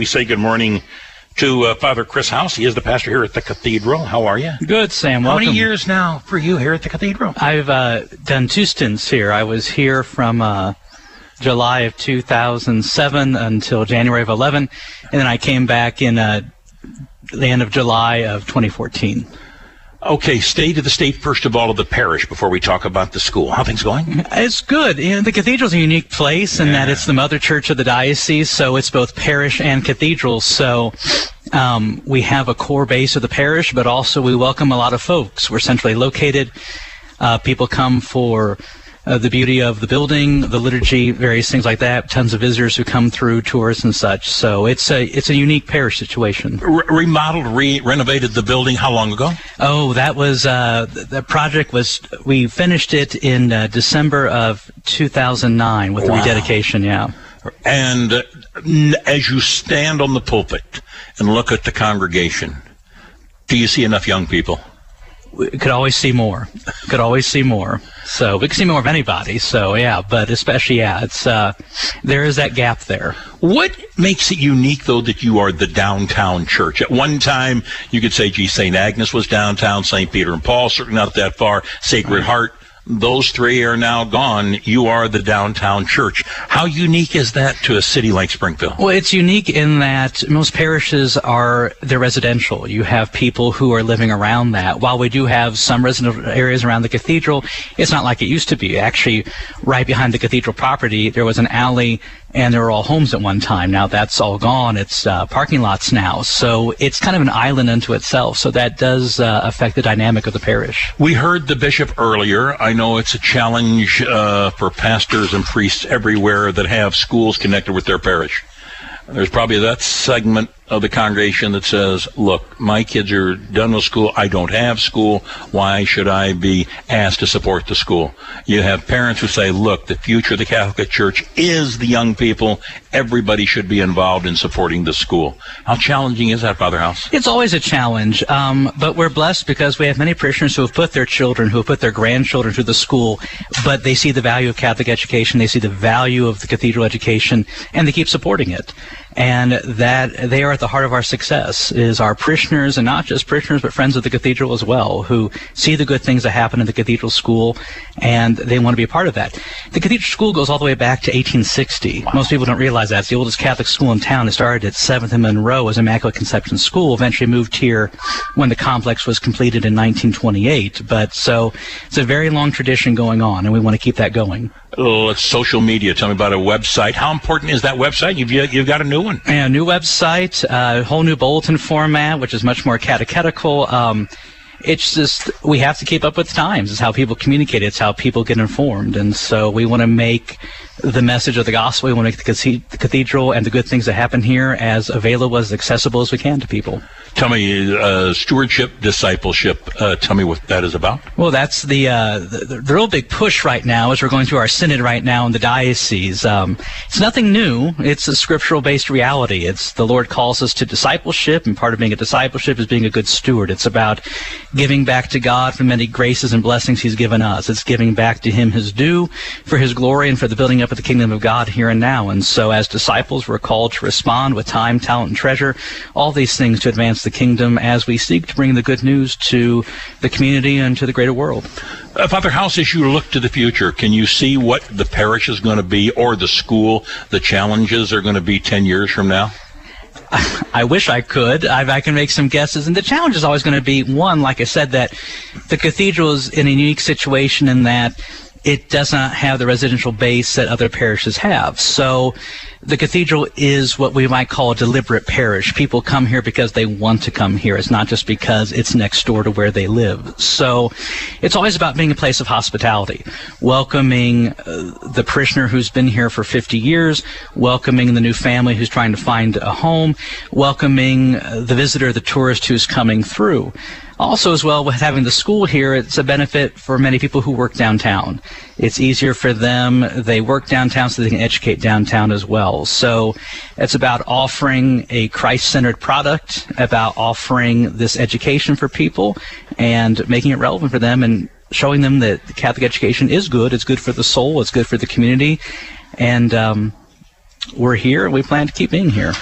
we say good morning to Father Chris House. He is the pastor here at the Cathedral. How are you? Good, Sam. Welcome. How many years now for you here at the Cathedral? I've done 2 stints here. I was here from July of 2007 until January of 11, and then I came back in the end of July of 2014. Okay, state of the state, first of all, of the parish before we talk about the school. How are things going? It's good. You know, the cathedral's a unique place in that it's the mother church of the diocese, so it's both parish and cathedral. So we have a core base of the parish, but also we welcome a lot of folks. We're centrally located. People come for the beauty of the building, the liturgy, various things like that. Tons of visitors who come through, tours and such. So it's a unique parish situation. Remodeled, renovated the building how long ago? Oh, that was the project was we finished it in December of 2009 with the rededication. Yeah. And as you stand on the pulpit and look at the congregation, do you see enough young people? We could always see more. Could always see more. So we can see more of anybody. So yeah, but especially it's there is that gap there. What makes it unique though that you are the downtown church? At one time you could say, gee, St. Agnes was downtown, St. Peter and Paul, certainly not that far, Sacred Heart. Those three are now gone. You are the downtown church. How unique is that to a city like Springfield? Well, it's unique in that most parishes they're residential. You have people who are living around that. While we do have some residential areas around the cathedral, it's not like it used to be. Actually, right behind the cathedral property, there was an alley and there were all homes at one time. Now that's all gone. It's parking lots now. So it's kind of an island unto itself. So that does affect the dynamic of the parish. We heard the bishop earlier. I know it's a challenge for pastors and priests everywhere that have schools connected with their parish. There's probably that segment of the congregation that says, look, my kids are done with school. I don't have school. Why should I be asked to support the school? You have parents who say, look, the future of the Catholic Church is the young people. Everybody should be involved in supporting the school. How challenging is that, Father House? It's always a challenge, but we're blessed because we have many parishioners who have put their children, who have put their grandchildren through the school, but they see the value of Catholic education, they see the value of the cathedral education, and they keep supporting it. And that they are at the heart of our success is our parishioners, and not just parishioners, but friends of the cathedral as well, who see the good things that happen in the cathedral school, and they want to be a part of that. The cathedral school goes all the way back to 1860. Wow. Most people don't realize that. It's the oldest Catholic school in town. It started at 7th and Monroe as Immaculate Conception School, eventually moved here when the complex was completed in 1928. But so it's a very long tradition going on, and we want to keep that going. It's social media. Tell me about a website. How important is that website? You've got a new one. Yeah, new website, a whole new bulletin format, which is much more catechetical. It's just, we have to keep up with times. It's how people communicate. It's how people get informed. And so we want to make the message of the gospel, we want to make the cathedral and the good things that happen here as available, as accessible as we can to people. Tell me, stewardship, discipleship, tell me what that is about. Well, that's the real big push right now as we're going through our synod right now in the diocese. It's nothing new. It's a scriptural-based reality. It's the Lord calls us to discipleship, and part of being a discipleship is being a good steward. It's about giving back to God for many graces and blessings He's given us. It's giving back to Him His due for His glory and for the building up of the kingdom of God here and now. And so as disciples, we're called to respond with time, talent, and treasure, all these things to advance the kingdom as we seek to bring the good news to the community and to the greater world. Father House, as you look to the future, can you see what the parish is going to be, or the school, the challenges are going to be 10 years from now? I wish I could. I can make some guesses. And the challenge is always going to be, one, like I said, that the cathedral is in a unique situation in that it does not have the residential base that other parishes have. So the cathedral is what we might call a deliberate parish. People come here because they want to come here. It's not just because it's next door to where they live. So it's always about being a place of hospitality, welcoming the parishioner who's been here for 50 years, welcoming the new family who's trying to find a home, welcoming the visitor, the tourist who's coming through. Also, as well, with having the school here, it's a benefit for many people who work downtown. It's easier for them. They work downtown so they can educate downtown as well. So it's about offering a Christ-centered product, about offering this education for people and making it relevant for them and showing them that Catholic education is good. It's good for the soul. It's good for the community. And we're here, and we plan to keep being here.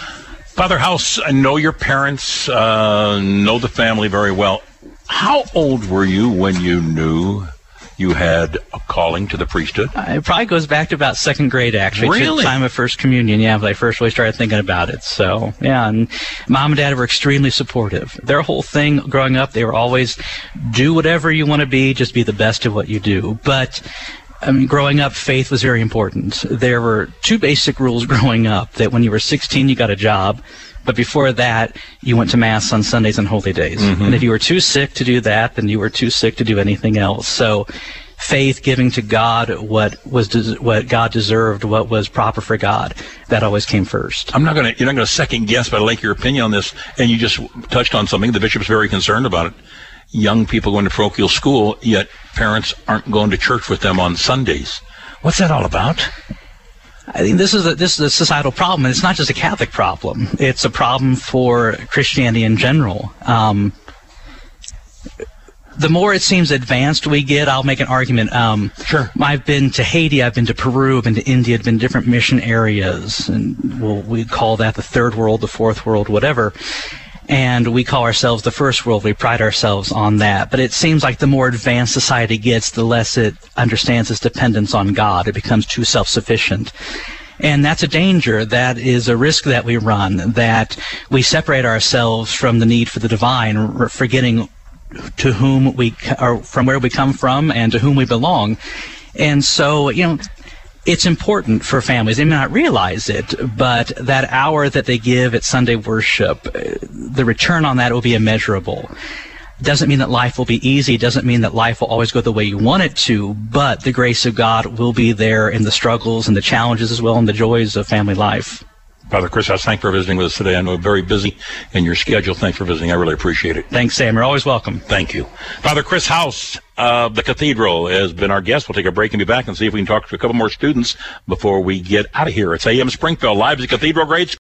Father House, I know your parents, know the family very well. How old were you when you knew you had a calling to the priesthood? It probably goes back to about second grade, actually. Really? To the time of First Communion, yeah, when I first really started thinking about it. So, yeah, and Mom and Dad were extremely supportive. Their whole thing growing up, they were always, do whatever you want to be, just be the best at what you do. But growing up, faith was very important. There were two basic rules growing up, that when you were 16, you got a job, but before that, you went to Mass on Sundays and holy days. Mm-hmm. And if you were too sick to do that, then you were too sick to do anything else. So faith, giving to God what God deserved, what was proper for God, that always came first. You're not going to second guess, but I like your opinion on this, and you just touched on something. The bishop's very concerned about it. Young people going to parochial school, yet parents aren't going to church with them on Sundays. What's that all about? I think this is a societal problem, and it's not just a Catholic problem. It's a problem for Christianity in general. The more it seems advanced we get, I'll make an argument. Sure. I've been to Haiti, I've been to Peru, I've been to India, I've been to different mission areas, and we call that the third world, the fourth world, whatever. And we call ourselves the first world. We pride ourselves on that. But it seems like the more advanced society gets, the less it understands its dependence on God. It becomes too self-sufficient. And that's a danger. That is a risk that we run, that we separate ourselves from the need for the divine, forgetting to whom or from where we come from and to whom we belong. And so, it's important for families. They may not realize it, but that hour that they give at Sunday worship, the return on that will be immeasurable. Doesn't mean that life will be easy. Doesn't mean that life will always go the way you want it to, but the grace of God will be there in the struggles and the challenges as well, and the joys of family life. Father Chris House, thanks for visiting with us today. I know you're very busy in your schedule. Thanks for visiting. I really appreciate it. Thanks, Sam. You're always welcome. Thank you. Father Chris House of the Cathedral has been our guest. We'll take a break and be back and see if we can talk to a couple more students before we get out of here. It's AM Springfield, live at the Cathedral Grade School.